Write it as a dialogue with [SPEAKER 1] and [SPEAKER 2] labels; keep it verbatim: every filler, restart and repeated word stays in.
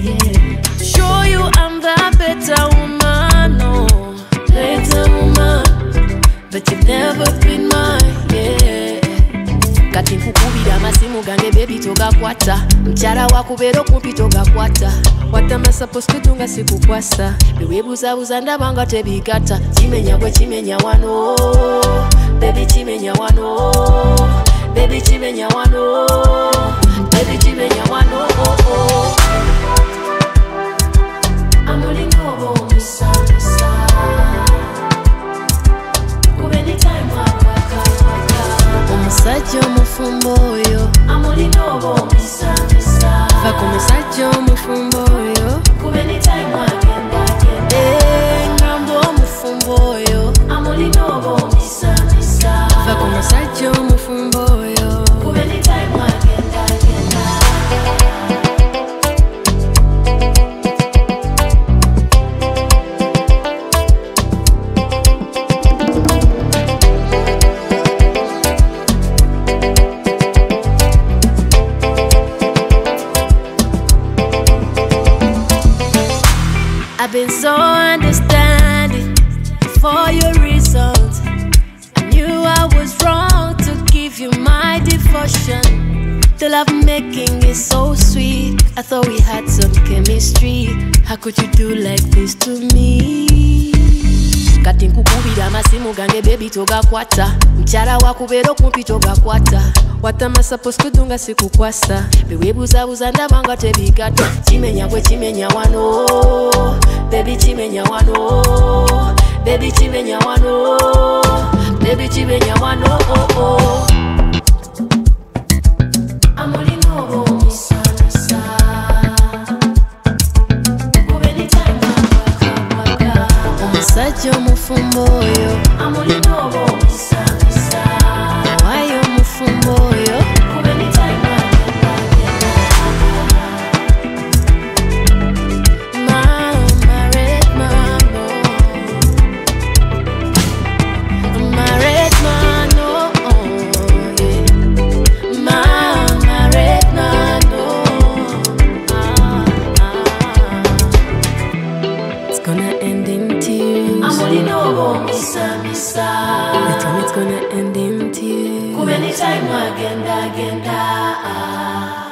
[SPEAKER 1] yeah. Show you I'm the better woman, no, better woman, but you've never been mine, yeah. Kati nkukubira amasimu gange baby togakwata, mchara wakubera okumpi togakwata. What am I supposed to do nga sikukwasa? Bewebuzabuza ndaba nga tebikata. Chimenya gwe chimenya wano, baby chimenya wano, baby chimenya wano, baby chimenya wano, oh oh. I'm only no misa misa. Kubeni time waka waka. Omusajja omufumbo oyo. I'm only no misa misa. Fako omusajja omufumbo oyo. Kubeni time wagenda genda. Eh, ngambo omufumbo oyo. I'm only no misa misa. Fako omusajja omufumbo oyo. Kubeni time wagenda genda. I've been so understanding for your reasons. I knew I was wrong to give you my devotion. The love making is so sweet. I thought we had some chemistry. How could you do like this to me? Kati nkukubira amasimu gange baby togakwata, mchara wakubera okumpi togakwata. What am I supposed to do nga sikukwasa? Bewebuzabuza ndaba nga tebikata. Chimenya gwe chimenya wano, baby chimenya wano, baby chimenya wano, baby chimenya wano, oh oh. I'm only no misa misa. Kubeni time waka waka. Omusajja omufumbo oyo. I'm only no misa misa. Why omufumbo oyo? Kubeni time wagenda genda. Man, married man, no. Married man, no, yeah. Man, married man, no. Ah, ah. It's gonna end in tears. I'm only no misa misa. They tell me it's gonna end in tears. Kubeni time wagenda genda.